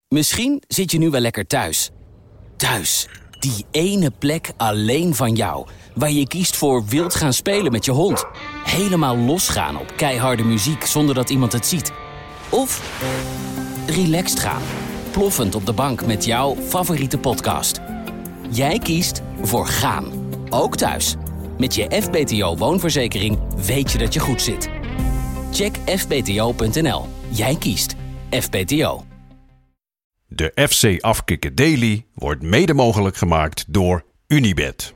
Misschien zit je nu wel lekker thuis. Thuis, die ene plek alleen van jou. Waar je kiest voor wild gaan spelen met je hond. Helemaal losgaan op keiharde muziek zonder dat iemand het ziet. Of relaxed gaan. Ploffend op de bank met jouw favoriete podcast. Jij kiest voor gaan. Ook thuis. Met je FBTO woonverzekering weet je dat je goed zit. Check fbto.nl. Jij kiest FBTO. De FC Afkikken Daily wordt mede mogelijk gemaakt door Unibet.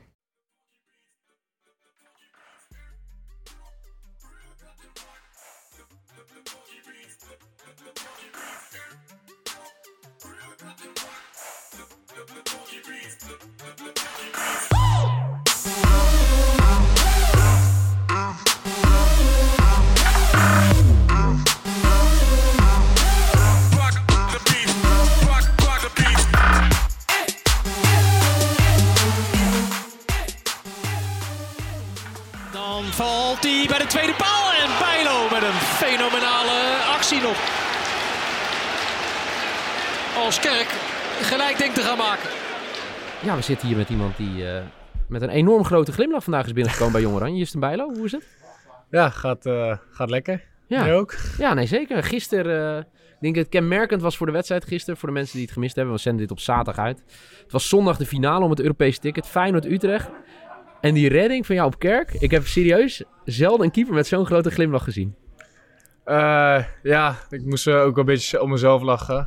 Valt hij bij de tweede paal en Bijlo met een fenomenale actie nog. Als Kerk gelijk denkt te gaan maken. Ja, we zitten hier met iemand die met een enorm grote glimlach vandaag is binnengekomen bij Jong Oranje. Justin Bijlo, hoe is het? Ja, gaat lekker. Ja. Jij ook? Ja, nee zeker. Gisteren, ik denk dat het kenmerkend was voor de wedstrijd gisteren. Voor de mensen die het gemist hebben. We zenden dit op zaterdag uit. Het was zondag de finale om het Europese ticket. Feyenoord-Utrecht. En die redding van jou op Kerk. Ik heb serieus zelden een keeper met zo'n grote glimlach gezien. Ja, ik moest ook een beetje om mezelf lachen.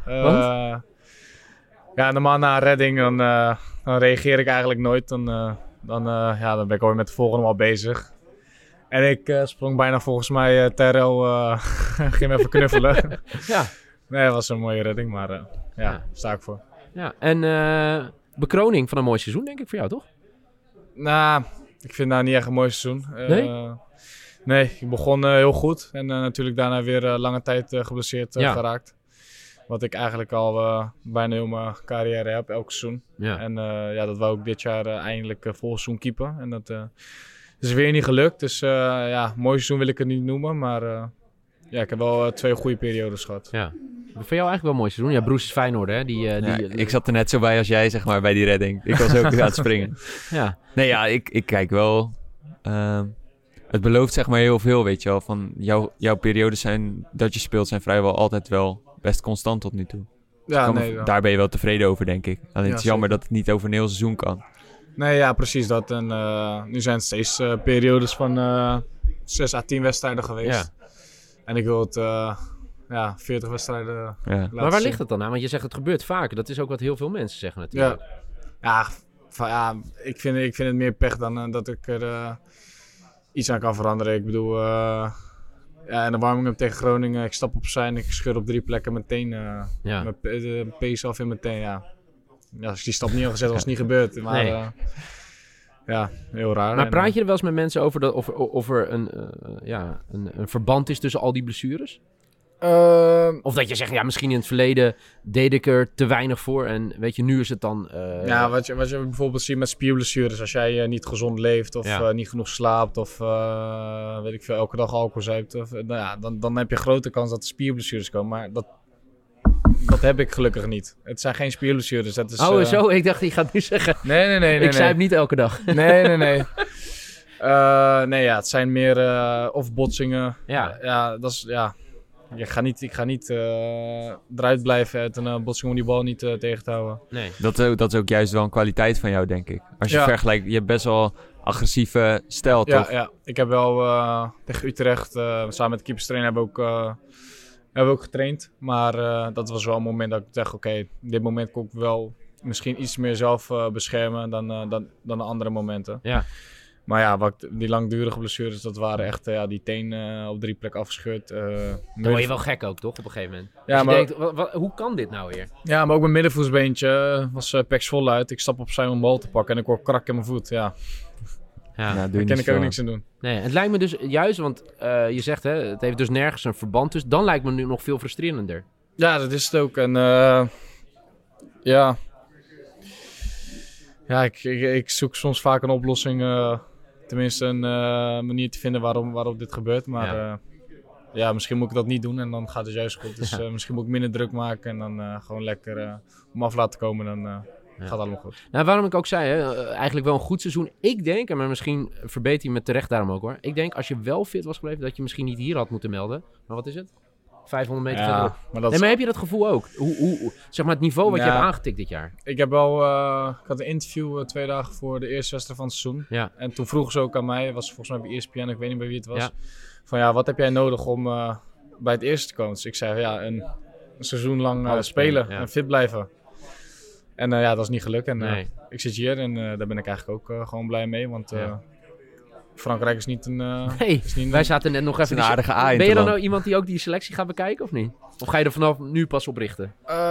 Ja, normaal na een redding dan reageer ik eigenlijk nooit. Dan ben ik alweer met de volgende al bezig. En ik sprong bijna volgens mij Terrell, ging hem even knuffelen. Ja. Nee, dat was een mooie redding, maar sta ik voor. Ja, en bekroning van een mooi seizoen denk ik voor jou, toch? Nou, ik vind het niet echt een mooi seizoen. Nee? Nee, ik begon heel goed. En natuurlijk daarna weer lange tijd geblesseerd geraakt. Wat ik eigenlijk al bijna heel mijn carrière heb, elk seizoen. Ja. En dat wou ik dit jaar eindelijk vol seizoen keepen. En dat is weer niet gelukt. Dus mooi seizoen wil ik het niet noemen. Maar ik heb wel 2 goede periodes gehad. Ja. Voor jou eigenlijk wel een mooi seizoen. Ja, Broes is Feyenoord, hè? Ik zat er net zo bij als jij, zeg maar, bij die redding. Ik was ook aan het springen. Ja. Nee, ja, ik kijk wel. Het belooft, zeg maar, heel veel, weet je wel. Van jouw periodes dat je speelt zijn vrijwel altijd wel best constant tot nu toe. Ja, daar ben je wel tevreden over, denk ik. Alleen het is jammer dat het niet over een heel seizoen kan. Nee, ja, precies dat. En nu zijn het steeds periodes van 6 à 10 wedstrijden geweest. Ja. En ik wil het 40 wedstrijden laten Maar waar zien. ligt het dan aan? Want je zegt het gebeurt vaker. Dat is ook wat heel veel mensen zeggen natuurlijk. Ik vind het meer pech dan dat ik er iets aan kan veranderen. Ik bedoel, in de warming-up tegen Groningen, ik stap opzij en ik scheur op 3 plekken meteen mijn pees af in meteen. Ja, als ik die stap niet had gezet, was het niet gebeurd. Maar nee. Heel raar. Maar praat je er wel eens met mensen over of er een verband is tussen al die blessures? Of dat je zegt, misschien in het verleden deed ik er te weinig voor en weet je, nu is het dan... wat je bijvoorbeeld ziet met spierblessures, als jij niet gezond leeft of niet genoeg slaapt of weet ik veel, elke dag alcohol zuipt, dan heb je grote kans dat er spierblessures komen, maar dat heb ik gelukkig niet. Het zijn geen spierblessures. Het is, zo? Ik dacht, die gaat nu zeggen, nee. Ik zuip niet elke dag. Nee. Het zijn meer of botsingen. Ja, dat is... Ja. Ik ga niet eruit blijven uit een botsing om die bal niet tegen te houden. Nee. Dat is ook juist wel een kwaliteit van jou, denk ik. Als je vergelijkt, je hebt best wel agressieve stijl, toch? Ja, ik heb wel tegen Utrecht, samen met de keeperstrainer hebben we ook getraind. Maar dat was wel een moment dat ik dacht, oké, dit moment kon ik wel misschien iets meer zelf beschermen dan de andere momenten. Ja. Maar die langdurige blessures, dat waren echt die teen op 3 plekken afgescheurd. Dan word je wel gek ook, toch, op een gegeven moment? Ja, dus je denkt, hoe kan dit nou weer? Ja, maar ook mijn middenvoetsbeentje was peks voluit. Ik stap opzij om een bal te pakken en ik hoor krak in mijn voet. Ja. Daar kan ik ook niks aan doen. Nee, het lijkt me dus juist, want je zegt, het heeft dus nergens een verband. Dus dan lijkt me nu nog veel frustrerender. Ja, dat is het ook. En ik zoek soms vaak een oplossing... Tenminste, een manier te vinden waarop dit gebeurt. Maar ja, misschien moet ik dat niet doen en dan gaat het juist goed. Dus misschien moet ik minder druk maken en dan gewoon lekker om af laten komen. Dan gaat het allemaal goed. Nou, waarom ik ook zei, eigenlijk wel een goed seizoen. Ik denk, maar misschien verbeter je me terecht daarom ook hoor. Ik denk als je wel fit was gebleven, dat je misschien niet hier had moeten melden. Maar wat is het? 500 meter verderop. Maar heb je dat gevoel ook? Hoe zeg maar het niveau wat je hebt aangetikt dit jaar? Ik heb wel, ik had een interview 2 dagen voor de eerste wedstrijd van het seizoen. Ja. En toen vroegen ze ook aan mij, was volgens mij bij ESPN, ik weet niet bij wie het was. Ja. Van wat heb jij nodig om bij het eerste te komen? Dus ik zei een seizoen lang spelen en fit blijven. En dat is niet gelukt. En ik zit hier en daar ben ik eigenlijk ook gewoon blij mee. Want Frankrijk is niet een... wij zaten net nog even... een aardige aai. Ben je dan nou iemand die ook die selectie gaat bekijken of niet? Of ga je er vanaf nu pas op richten?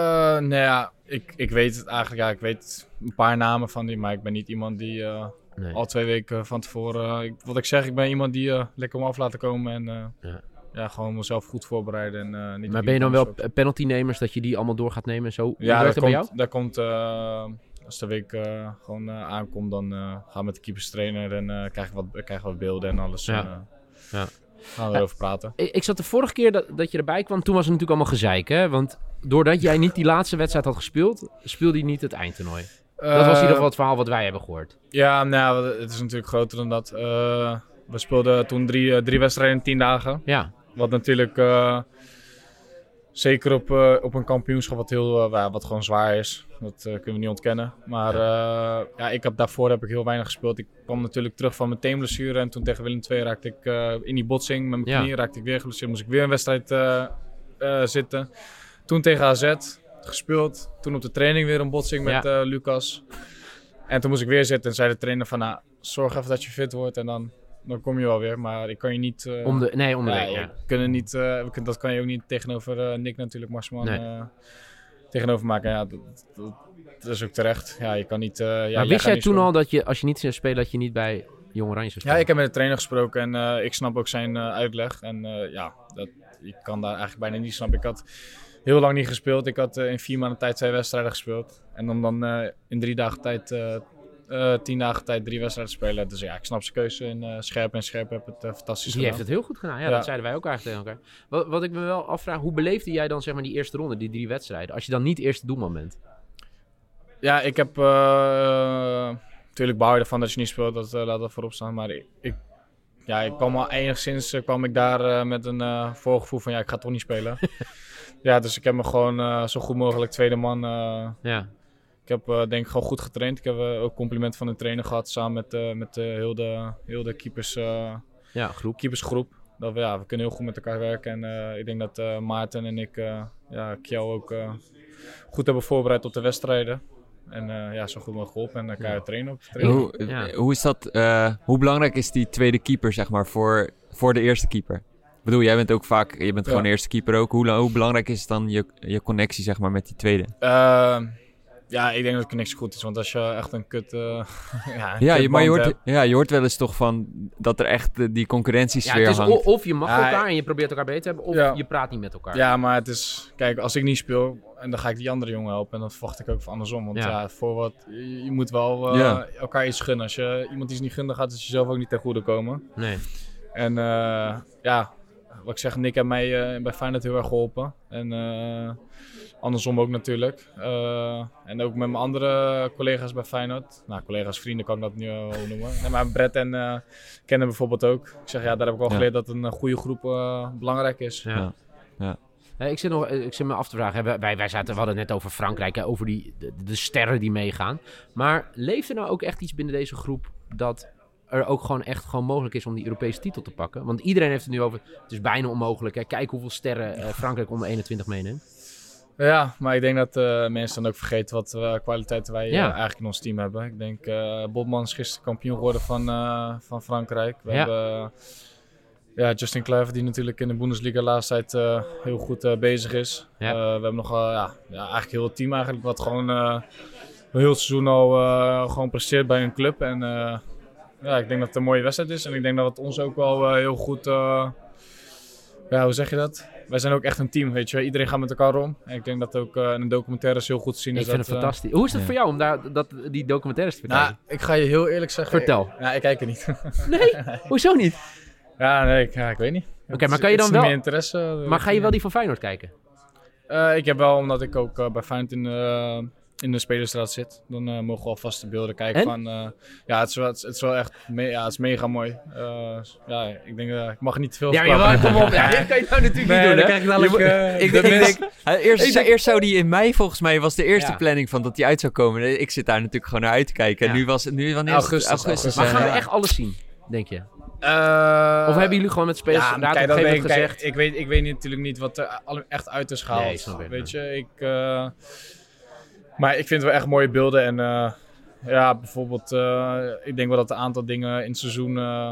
Ik weet het eigenlijk. Ja, ik weet een paar namen van die. Maar ik ben niet iemand die al 2 weken van tevoren... wat ik zeg, ik ben iemand die lekker om af laten komen. En gewoon mezelf goed voorbereiden. En, niet maar ben je dan wel penaltynemers dat je die allall door gaat nemen en zo? Ja, dat bij jou? Daar komt... als de week gewoon aankomt, dan gaan we met de keeperstrainer en krijgen we wat beelden en alles. Gaan we erover praten. Ik zat de vorige keer dat je erbij kwam, toen was het natuurlijk allemaal gezeik, hè? Want doordat jij niet die laatste wedstrijd had gespeeld, speelde je niet het eindtoernooi. Dat was in ieder geval het verhaal wat wij hebben gehoord. Ja, nou, het is natuurlijk groter dan dat. We speelden toen 3 wedstrijden in 10 dagen. Ja. Wat natuurlijk... zeker op een kampioenschap wat gewoon zwaar is. Dat kunnen we niet ontkennen. Maar daarvoor heb ik heel weinig gespeeld. Ik kwam natuurlijk terug van mijn teenblessure. En toen tegen Willem II raakte ik in die botsing met mijn knie. Raakte ik weer geblesseerd. Moest ik weer een wedstrijd zitten. Toen tegen AZ gespeeld. Toen op de training weer een botsing met Lucas. En toen moest ik weer zitten. En zei de trainer van zorg even dat je fit wordt. En dan kom je wel weer, maar ik kan je niet... om de week, kunnen niet, dat kan je ook niet tegenover Nick natuurlijk, Marsman, tegenover maken. Ja, dat is ook terecht. Ja, je kan niet... maar wist jij toen al dat je, als je niet zou spelen, dat je niet bij Jong Oranje zou spelen? Ja, ik heb met de trainer gesproken en ik snap ook zijn uitleg. En ik kan daar eigenlijk bijna niet snappen. Ik had heel lang niet gespeeld. Ik had in 4 maanden tijd 2 wedstrijden gespeeld. En om dan in 3 dagen tijd... 10 dagen tijd 3 wedstrijden spelen. Dus ik snap zijn keuze. En Scherp heb het fantastisch gedaan. Die heeft het heel goed gedaan. Ja, dat zeiden wij ook eigenlijk tegen elkaar. Wat ik me wel afvraag, hoe beleefde jij dan zeg maar die eerste ronde, die 3 wedstrijden? Als je dan niet eerste doelman bent. Ja, ik heb... natuurlijk bouw je ervan dat je niet speelt. Dat laat dat voorop staan. Maar ik kwam al enigszins daar met een voorgevoel van ik ga toch niet spelen. Dus ik heb me gewoon zo goed mogelijk tweede man... Ik heb denk ik gewoon goed getraind. Ik heb ook complimenten van de trainer gehad samen met heel de keepersgroep. Dat we kunnen heel goed met elkaar werken. En ik denk dat Maarten en ik Kjell ook goed hebben voorbereid op de wedstrijden. En zo goed mogelijk geholpen en elkaar trainen op de training. Hoe is dat? Hoe belangrijk is die tweede keeper zeg maar voor de eerste keeper? Ik bedoel, jij bent ook vaak, je bent gewoon de eerste keeper ook. Hoe belangrijk is dan je connectie zeg maar met die tweede? Ja, ik denk dat de connectie goed is, want als je echt een kut... maar je hoort wel eens toch van dat er echt die concurrentiesfeer hangt. Of je mag elkaar en je probeert elkaar beter te hebben, of je praat niet met elkaar. Ja, maar het is... Kijk, als ik niet speel, en dan ga ik die andere jongen helpen, en dan verwacht ik ook van andersom. Want je moet wel elkaar iets gunnen. Als je iemand iets niet gunt, dan gaat het jezelf ook niet ten goede komen. Nee. En wat ik zeg, Nick heeft mij bij Feyenoord heel erg geholpen. En... andersom ook natuurlijk. En ook met mijn andere collega's bij Feyenoord. Nou, collega's, vrienden kan ik dat nu wel noemen. Nee, maar Brett en kennen bijvoorbeeld ook. Ik zeg, daar heb ik al geleerd dat een goede groep belangrijk is. Ja. Ik zit me af te vragen. We hadden het net over Frankrijk, over de sterren die meegaan. Maar leeft er nou ook echt iets binnen deze groep dat er ook gewoon mogelijk is om die Europese titel te pakken? Want iedereen heeft het nu over, het is bijna onmogelijk. Hè? Kijk hoeveel sterren Frankrijk onder 21 meeneemt. Ja, maar ik denk dat mensen dan ook vergeten wat kwaliteiten wij eigenlijk in ons team hebben. Ik denk, Botman is gisteren kampioen geworden van Frankrijk. We hebben Justin Kluivert, die natuurlijk in de Bundesliga de laatste tijd heel goed bezig is. Ja. We hebben nog eigenlijk heel het team eigenlijk, wat gewoon heel het seizoen al gewoon presteert bij een club. En ik denk dat het een mooie wedstrijd is. En ik denk dat het ons ook wel heel goed... hoe zeg je dat? Wij zijn ook echt een team, weet je. Iedereen gaat met elkaar om. En ik denk dat ook in een documentaire heel goed te zien is. Ik vind het fantastisch. Hoe is het voor jou om die documentaires te vertellen? Nou, ik ga je heel eerlijk zeggen... Vertel. Ik kijk er niet. Nee? Hoezo niet? Ja, nee, ik weet niet. Oké, maar kan je dan wel... meer interesse. Maar ga je wel die van Feyenoord kijken? Ik heb wel, omdat ik ook bij Feyenoord in de Spelerstraat zit. Dan mogen we alvast de beelden kijken van... het is wel echt het is mega mooi. Ik denk, ik mag niet te veel verklappen. Kom op. Ja, dit kan je nou natuurlijk niet doen, hè? Eerst zou die in mei, volgens mij, was de eerste planning van dat die uit zou komen. Ik zit daar natuurlijk gewoon naar uit te kijken. En nu wanneer augustus. Maar gaan we echt alles zien, denk je? Of hebben jullie gewoon met spelers op een gegeven moment gezegd... Ik weet natuurlijk niet wat er echt uit is gehaald. Nee, weet je, maar ik vind het wel echt mooie beelden. En bijvoorbeeld, ik denk wel dat een aantal dingen in het seizoen...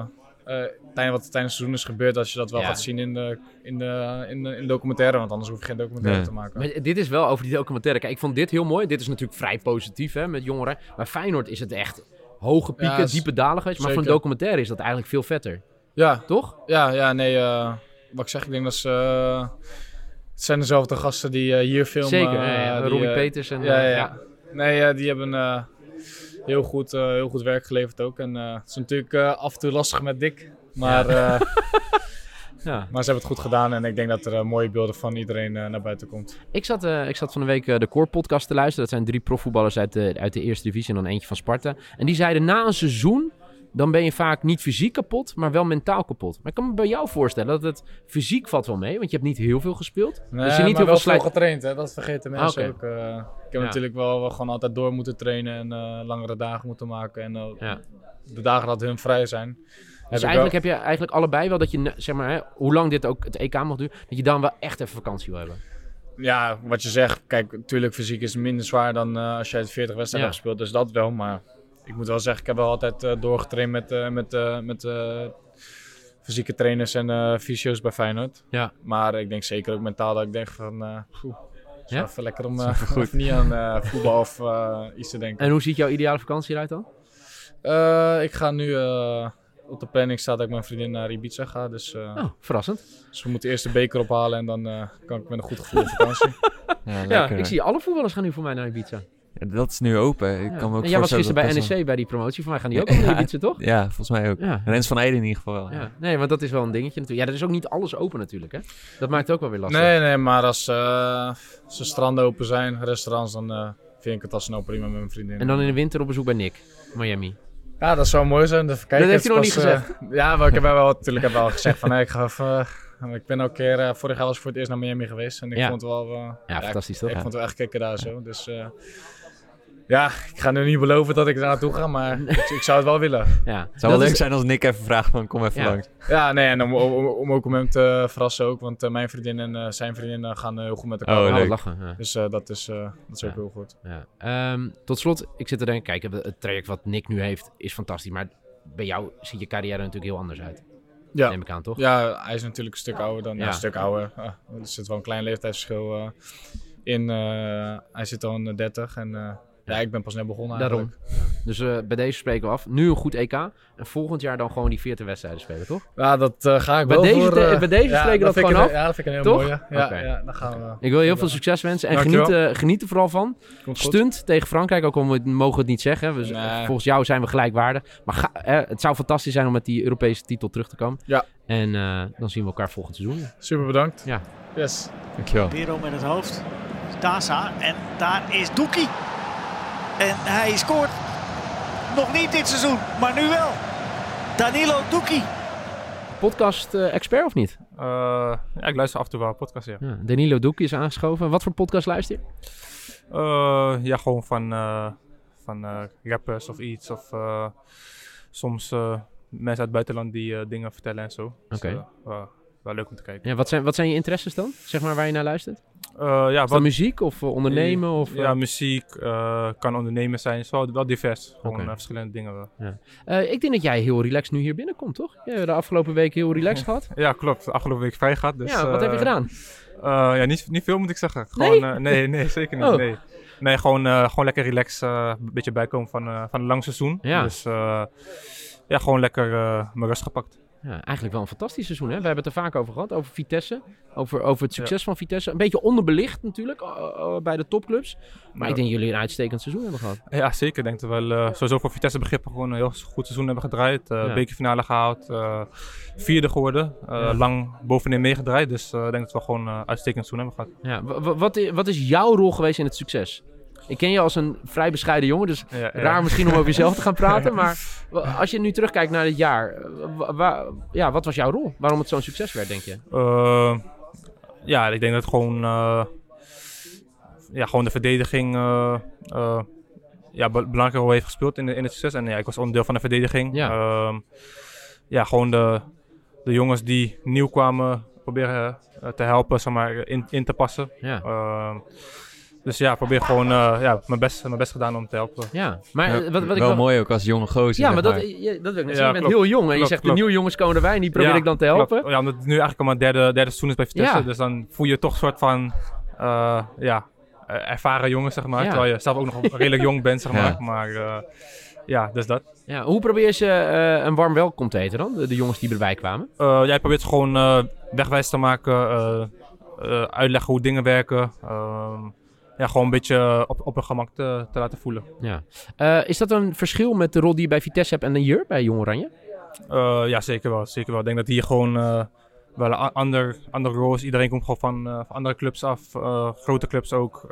wat tijdens het seizoen is gebeurd, dat je dat wel gaat zien in de documentaire. Want anders hoef je geen documentaire te maken. Maar dit is wel over die documentaire. Kijk, ik vond dit heel mooi. Dit is natuurlijk vrij positief, hè, met jongeren. Maar Feyenoord is het echt... Hoge pieken, diepe dalen geweest. Maar voor een documentaire is dat eigenlijk veel vetter. Ja. Toch? Wat ik zeg, ik denk dat het zijn dezelfde gasten die hier filmen. Zeker, Robbie Peters. En, die hebben heel goed werk geleverd ook. En het is natuurlijk af en toe lastig met Dick. Maar, maar ze hebben het goed gedaan. En ik denk dat er mooie beelden van iedereen naar buiten komt. Ik zat van de week de Core podcast te luisteren. Dat zijn 3 profvoetballers uit de eerste divisie en dan eentje van Sparta. En die zeiden na een seizoen... Dan ben je vaak niet fysiek kapot, maar wel mentaal kapot. Maar ik kan me bij jou voorstellen dat het fysiek valt wel mee. Want je hebt niet heel veel gespeeld. Nee, dus je niet maar heel veel getraind. Hè? Dat vergeten mensen ook. Ik heb natuurlijk wel gewoon altijd door moeten trainen. En langere dagen moeten maken. En de dagen dat hun vrij zijn. Dus eigenlijk heb je eigenlijk allebei wel dat je, zeg maar, hoe lang dit ook het EK mag duren. Dat je dan wel echt even vakantie wil hebben. Ja, wat je zegt. Kijk, natuurlijk fysiek is het minder zwaar dan als je uit 40 wedstrijden hebt gespeeld. Dus dat wel, maar... Ik moet wel zeggen, ik heb wel altijd doorgetraind met fysieke trainers en fysio's bij Feyenoord. Ja. Maar ik denk zeker ook mentaal dat ik denk van... het is even lekker om even niet aan voetbal of iets te denken. En hoe ziet jouw ideale vakantie eruit dan? Ik ga nu... op de planning staat dat ik mijn vriendin naar Ibiza ga. Dus, verrassend. Dus we moeten eerst de beker ophalen en dan kan ik met een goed gevoel op vakantie. Ik zie alle voetballers gaan nu voor mij naar Ibiza. Ja, dat is nu open. Ik kan me ook jij was gisteren bij NEC bij die promotie. Voor mij gaan die ook naar Ibiza, toch? Ja, volgens mij ook. Ja. Rens van Eijden in ieder geval wel. Ja. Nee, want dat is wel een dingetje natuurlijk. Ja, er is ook niet alles open natuurlijk, hè? Dat maakt het ook wel weer lastig. Nee, maar als de stranden open zijn, restaurants, dan vind ik het al snel prima met mijn vriendin. En dan in de winter op bezoek bij Nick, Miami. Ja, dat zou mooi zijn. Dat heeft hij nog niet gezegd. Maar ik heb wel gezegd van... ik ga even... Ik ben ook een keer... vorig jaar was ik voor het eerst naar Miami geweest. En ik vond het wel... fantastisch toch? Ik vond het wel echt kicken daar zo. Dus... ik ga nu niet beloven dat ik daar naartoe ga, maar ik zou het wel willen. Ja. Het zou wel leuk zijn als Nick even vraagt van kom even langs. Ja, nee, en om ook om hem te verrassen ook, want mijn vriendin en zijn vriendin gaan heel goed met elkaar. Leuk. Lachen. Ja. Dus dat is ook heel goed. Ja. Tot slot, ik zit te denken, kijk, het traject wat Nick nu heeft is fantastisch, maar bij jou ziet je carrière natuurlijk heel anders uit. Ja. Neem ik aan, toch? Ja, hij is natuurlijk een stuk ouder dan een stuk ouder. Er zit wel een klein leeftijdsverschil in. Hij zit al in de 30 en... Ja, ik ben pas net begonnen eigenlijk. Daarom. Dus bij deze spreken we af. Nu een goed EK. En volgend jaar dan gewoon die 40 wedstrijden spelen, toch? Ja, dat ga ik wel voor... Bij deze spreken we dat gewoon af? Ja, dat vind ik een heel mooie. Ja, dan gaan we... Ik wil je heel veel succes wensen. En geniet er vooral van. Stunt tegen Frankrijk, ook al mogen we het niet zeggen. Volgens jou zijn we gelijkwaardig. Maar het zou fantastisch zijn om met die Europese titel terug te komen. Ja. En dan zien we elkaar volgend seizoen. Super bedankt. Ja. Yes. Dankjewel. Bero met het hoofd. Daza. En daar is Doekie. En hij scoort nog niet dit seizoen, maar nu wel. Danilo Doekie. Podcast-expert of niet? Ik luister af en toe wel podcast, ja. Danilo Doekie is aangeschoven. Wat voor podcast luister je? Gewoon van rappers of iets. Of soms mensen uit het buitenland die dingen vertellen en zo. Oké. Wel leuk om te kijken. Ja, wat zijn je interesses dan? Zeg maar waar je naar luistert? Wat muziek of ondernemen? Ja, muziek. Kan ondernemen zijn. Het is wel divers. Gewoon verschillende dingen wel. Ja. Ik denk dat jij heel relaxed nu hier binnenkomt, toch? Je hebt de afgelopen week heel relaxed gehad. Ja, klopt. De afgelopen week vrij gehad. Dus, wat heb je gedaan? Niet veel moet ik zeggen. Gewoon, nee, zeker niet. Nee, gewoon lekker relaxed. Een beetje bijkomen van een lang seizoen. Ja. Dus gewoon lekker mijn rust gepakt. Ja, eigenlijk wel een fantastisch seizoen. Hè? We hebben het er vaak over gehad, over Vitesse. Over het succes van Vitesse. Een beetje onderbelicht natuurlijk bij de topclubs. Maar ik denk dat jullie een uitstekend seizoen hebben gehad. Ja, zeker. Ik denk dat we wel sowieso voor Vitesse begrippen gewoon een heel goed seizoen hebben gedraaid. Bekerfinale gehaald. 4e geworden. Lang bovenin meegedraaid. Dus ik denk dat we gewoon een uitstekend seizoen hebben gehad. Ja, wat is jouw rol geweest in het succes? Ik ken je als een vrij bescheiden jongen, dus raar misschien om over jezelf te gaan praten. Maar als je nu terugkijkt naar dit jaar, wat was jouw rol? Waarom het zo'n succes werd, denk je? Ik denk dat gewoon de verdediging belangrijke rol heeft gespeeld in het succes. En ik was onderdeel van de verdediging. Gewoon de jongens die nieuw kwamen proberen te helpen, zeg maar, in te passen. Dus probeer gewoon mijn best gedaan om te helpen. Ja, maar wat wel ik mooi ook als jonge gozer. Ja, maar dat wil ik net zeggen. Je bent heel jong en je zegt de nieuwe jongens komen erbij en die probeer ik dan te helpen. Klopt. Ja, omdat het nu eigenlijk al mijn derde seizoen is bij Vitesse. Dus dan voel je toch een soort van ervaren jongens, zeg maar. Terwijl je zelf ook nog redelijk jong bent, zeg maar. Maar dus dat. Ja, hoe probeer je ze een warm welkom te heten dan? De jongens die erbij kwamen? Jij probeert gewoon wegwijs te maken, uitleggen hoe dingen werken. Gewoon een beetje op een gemak te laten voelen. Ja. Is dat een verschil met de rol die je bij Vitesse hebt en hier bij Jong Oranje? Ja, zeker wel. Ik denk dat hier gewoon wel een andere rol is. Iedereen komt gewoon van andere clubs af. Grote clubs ook.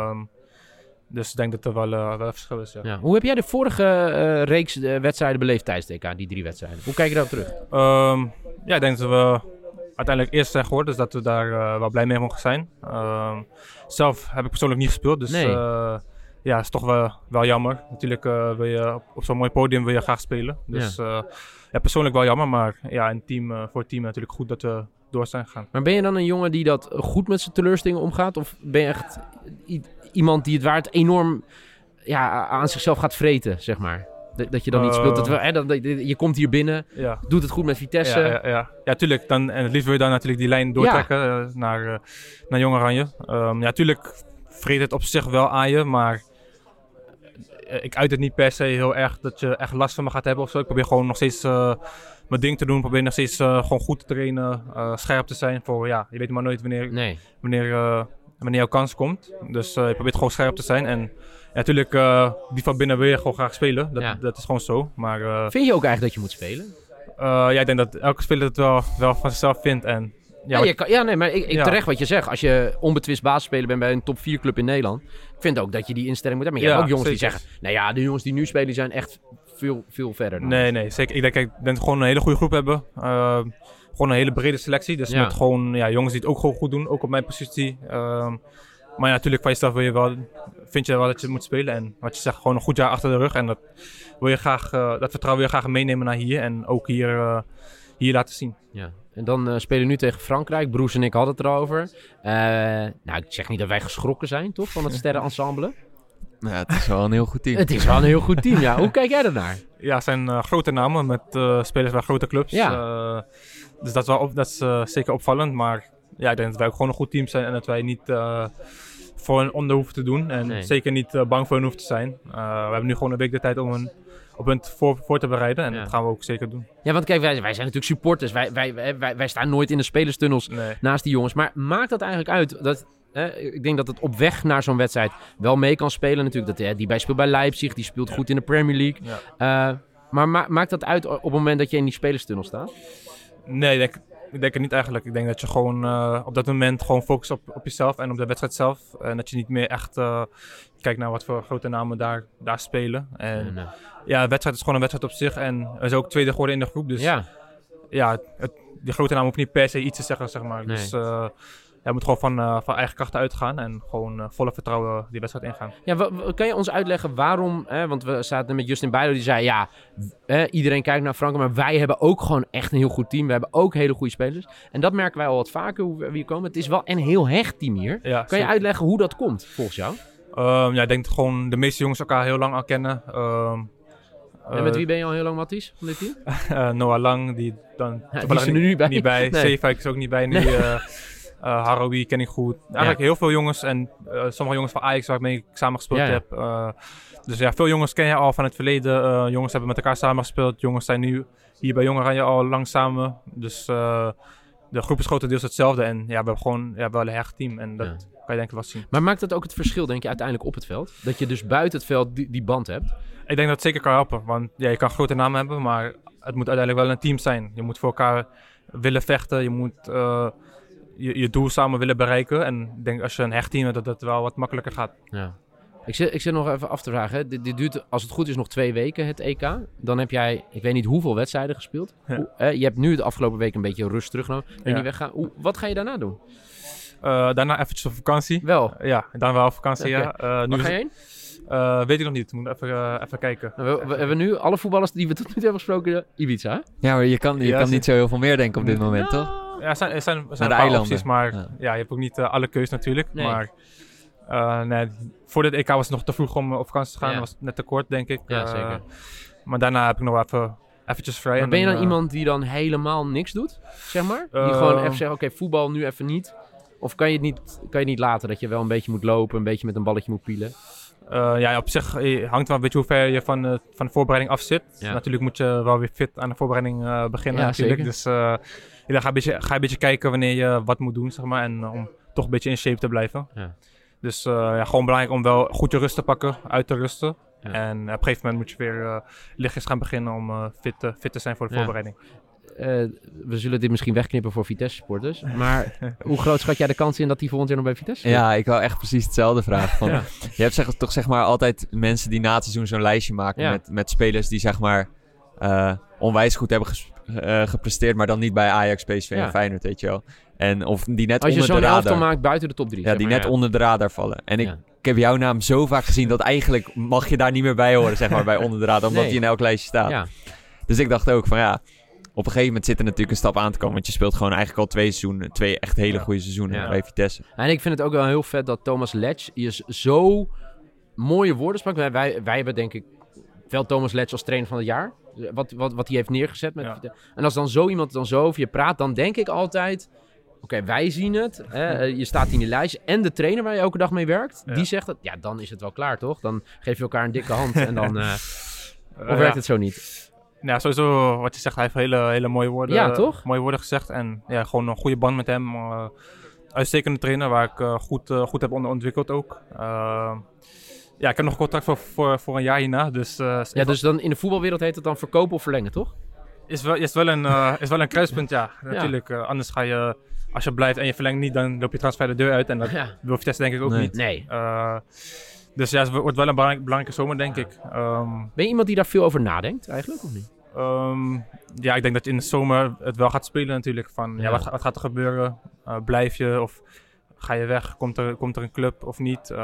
Dus ik denk dat er wel een verschil is. Ja. Hoe heb jij de vorige reeks wedstrijden beleefd tijdens de EK, die 3 wedstrijden? Hoe kijk je daarop terug? Ik denk dat we uiteindelijk eerst zijn geworden, dus dat we daar wel blij mee mogen zijn. Zelf heb ik persoonlijk niet gespeeld, dus is toch wel jammer. Natuurlijk wil je op zo'n mooi podium wil je graag spelen. Dus persoonlijk wel jammer, maar voor het team natuurlijk goed dat we door zijn gegaan. Maar ben je dan een jongen die dat goed met zijn teleurstellingen omgaat? Of ben je echt iemand die het waard enorm aan zichzelf gaat vreten, zeg maar? Dat je dan niet speelt. Je komt hier binnen, doet het goed met Vitesse. Ja, tuurlijk. En het liefst wil je dan natuurlijk die lijn doortrekken naar Jong Oranje. Tuurlijk vreet het op zich wel aan je, maar ik uit het niet per se heel erg dat je echt last van me gaat hebben of zo. Ik probeer gewoon nog steeds mijn ding te doen. Probeer nog steeds gewoon goed te trainen, scherp te zijn. Je weet maar nooit wanneer jouw kans komt. Dus je probeert gewoon scherp te zijn. En natuurlijk, die van binnen wil je gewoon graag spelen. Dat is gewoon zo. Maar, vind je ook eigenlijk dat je moet spelen? Ik denk dat elke speler het wel van zichzelf vindt. En, maar ik terecht wat je zegt. Als je onbetwist basisspeler bent bij een top 4 club in Nederland. Ik vind ook dat je die instelling moet hebben. Maar je hebt ook jongens die zeggen, de jongens die nu spelen zijn echt veel verder. Nee, zeker. Ik denk dat we gewoon een hele goede groep hebben. Gewoon een hele brede selectie. Dus met gewoon jongens die het ook gewoon goed doen. Ook op mijn positie. Maar natuurlijk van jezelf vind je wel dat je moet spelen. En wat je zegt, gewoon een goed jaar achter de rug. En dat vertrouwen wil je graag meenemen naar hier. En ook hier laten zien. Ja. En dan spelen we nu tegen Frankrijk. Broes en ik hadden het erover. Ik zeg niet dat wij geschrokken zijn, toch? Van het sterrenensemble. Nou, het is wel een heel goed team. Het is wel een heel goed team, ja. Hoe kijk jij ernaar? Ja, het zijn grote namen met spelers bij grote clubs. Ja. Dus dat is zeker opvallend. Maar ik denk dat wij ook gewoon een goed team zijn. En dat wij niet voor hun onder hoeven te doen. En zeker niet bang voor hun hoeven te zijn. We hebben nu gewoon een week de tijd om op hun voor te bereiden. En dat gaan we ook zeker doen. Ja, want kijk, wij zijn natuurlijk supporters. Wij staan nooit in de spelerstunnels naast die jongens. Maar maakt dat eigenlijk uit dat... ik denk dat het op weg naar zo'n wedstrijd wel mee kan spelen. Natuurlijk, die speelt bij Leipzig, die speelt goed in de Premier League. Ja. Maar maakt dat uit op het moment dat je in die spelerstunnel staat? Nee, ik denk het niet eigenlijk. Ik denk dat je gewoon op dat moment gewoon focust op jezelf en op de wedstrijd zelf. En dat je niet meer echt kijkt naar wat voor grote namen daar spelen. En de wedstrijd is gewoon een wedstrijd op zich. En er is ook tweede geworden in de groep. Dus die grote namen hoeft niet per se iets te zeggen, zeg maar. Nee. Dus... je moet gewoon van eigen krachten uitgaan en gewoon volle vertrouwen die wedstrijd ingaan. Ja, kan je ons uitleggen waarom, want we zaten met Justin Bijlo, die zei iedereen kijkt naar Frankrijk, maar wij hebben ook gewoon echt een heel goed team. We hebben ook hele goede spelers. En dat merken wij al wat vaker, hoe we hier komen. Het is wel een heel hecht team hier. Ja, kan je uitleggen hoe dat komt, volgens jou? Ik denk dat gewoon de meeste jongens elkaar heel lang al kennen. En met wie ben je al heel lang, Mathies, van dit team? Noah Lang, die dan die is er nu niet bij. Nee. Zeefuik is ook niet bij nu. Haroui ken ik goed. Eigenlijk heel veel jongens en sommige jongens van Ajax waar ik mee samen gespeeld heb. Dus ja, veel jongens ken je al van het verleden. Jongens hebben met elkaar samen gespeeld. Jongens zijn nu hier bij Jong Oranje al lang samen. Dus de groep is grotendeels hetzelfde. En ja, we hebben gewoon wel een hecht team. En dat kan je denk ik wel zien. Maar maakt dat ook het verschil, denk je, uiteindelijk op het veld? Dat je dus buiten het veld die band hebt? Ik denk dat het zeker kan helpen. Want ja, je kan grote namen hebben, maar het moet uiteindelijk wel een team zijn. Je moet voor elkaar willen vechten. Je moet je doel samen willen bereiken. En ik denk als je een hecht team hebt, dat het wel wat makkelijker gaat. Ja. Ik zit nog even af te vragen. Hè. Dit duurt, als het goed is, nog 2 weken, het EK. Dan heb jij, ik weet niet hoeveel wedstrijden gespeeld. Ja. Je hebt nu de afgelopen week een beetje rust teruggenomen. En die weggaan. Wat ga je daarna doen? Daarna eventjes op vakantie. Wel? Ja, dan wel op vakantie, Waar ga je heen? Weet ik nog niet. Moet even kijken. We hebben nu alle voetballers die we tot nu toe hebben gesproken, Ibiza, hè? Ja, maar je kan niet zo heel veel meer denken op dit moment, toch? Ja, er zijn een paar eilanden. opties, maar je hebt ook niet alle keus natuurlijk. Nee. Maar voor dit EK was het nog te vroeg om op vakantie te gaan. Dat was net te kort, denk ik. Ja, zeker. Maar daarna heb ik nog eventjes vrij. Maar ben je dan iemand die dan helemaal niks doet, zeg maar? Die gewoon even zegt, oké, voetbal nu even niet. Of kan je het niet laten dat je wel een beetje moet lopen, een beetje met een balletje moet pielen? Ja, op zich hangt wel een beetje hoe ver je van de voorbereiding af zit. Ja. Natuurlijk moet je wel weer fit aan de voorbereiding beginnen. Ja, natuurlijk. Zeker. Dus dan ga je een beetje kijken wanneer je wat moet doen, zeg maar. En om toch een beetje in shape te blijven. Ja. Dus gewoon belangrijk om wel goed je rust te pakken, uit te rusten. Ja. En op een gegeven moment moet je weer lichtjes gaan beginnen om fit te zijn voor de voorbereiding. We zullen dit misschien wegknippen voor Vitesse-supporters. Maar hoe groot schat jij de kans in dat die volgend jaar nog bij Vitesse zit? Ja, ik wou echt precies hetzelfde vragen. Je hebt toch zeg maar altijd mensen die na het seizoen zo'n lijstje maken met spelers die zeg maar onwijs goed hebben gepresteerd, maar dan niet bij Ajax, PSV en Feyenoord, weet je wel. En of die net als je onder de radar... zo'n elftal maakt buiten de top 3. Ja, die net onder de radar vallen. En ik heb jouw naam zo vaak gezien dat eigenlijk mag je daar niet meer bij horen, zeg maar, bij onder de radar, omdat hij in elk lijstje staat. Ja. Dus ik dacht ook van op een gegeven moment zit er natuurlijk een stap aan te komen. Want je speelt gewoon eigenlijk al 2 seizoenen. 2 echt hele goede seizoenen bij Vitesse. En ik vind het ook wel heel vet dat Thomas Letch zo mooie woorden sprak. Wij hebben denk ik wel Thomas Letch als trainer van het jaar. Wat hij heeft neergezet. En als dan zo iemand dan zo over je praat, dan denk ik altijd... Oké, wij zien het. Je staat in die lijst. En de trainer waar je elke dag mee werkt, die zegt dat... Ja, dan is het wel klaar, toch? Dan geef je elkaar een dikke hand en dan... of werkt het zo niet? Ja, sowieso wat je zegt, hij heeft hele mooie woorden. Ja, toch? Mooie woorden gezegd. En ja, gewoon een goede band met hem. Uitstekende trainer, waar ik goed heb ontwikkeld ook. Ja, ik heb nog een contract voor een jaar hierna. Dus, dus dan in de voetbalwereld heet het dan verkopen of verlengen, toch? Is wel een kruispunt, ja. Natuurlijk. Anders ga je, als je blijft en je verlengt niet, dan loop je transfer de deur uit. En dat wil Vitesse denk ik ook niet. Nee. Dus ja, het wordt wel een belangrijke zomer, denk ik. Ben je iemand die daar veel over nadenkt eigenlijk, of niet? Ja, ik denk dat je in de zomer het wel gaat spelen natuurlijk. Van, wat gaat er gebeuren? Blijf je of ga je weg? Komt er een club of niet?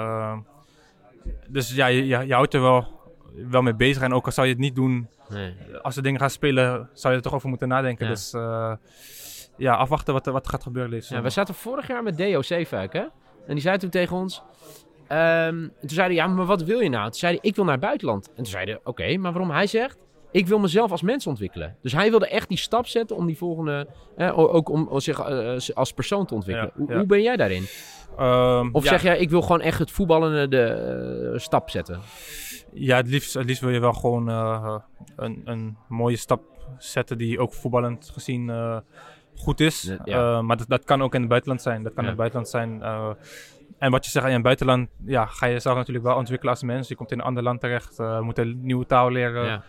Dus ja, je houdt er wel mee bezig. En ook al zou je het niet doen, als er dingen gaan spelen, zou je er toch over moeten nadenken. Ja. Dus afwachten wat er gaat gebeuren. We zaten vorig jaar met Deo Zeefuik, hè? En die zei toen tegen ons... toen zei hij, maar wat wil je nou? Toen zei hij, ik wil naar het buitenland. En toen zei hij, oké, maar waarom? Hij zegt, ik wil mezelf als mens ontwikkelen. Dus hij wilde echt die stap zetten om die volgende... ook om zich als persoon te ontwikkelen. Hoe ben jij daarin? Of zeg jij, ik wil gewoon echt het voetballen de stap zetten? Ja, het liefst wil je wel gewoon een mooie stap zetten die ook voetballend gezien goed is. Maar dat kan ook in het buitenland zijn. Dat kan in het buitenland zijn... En wat je zegt, in het buitenland ga je jezelf natuurlijk wel ontwikkelen als mens. Je komt in een ander land terecht, moet een nieuwe taal leren.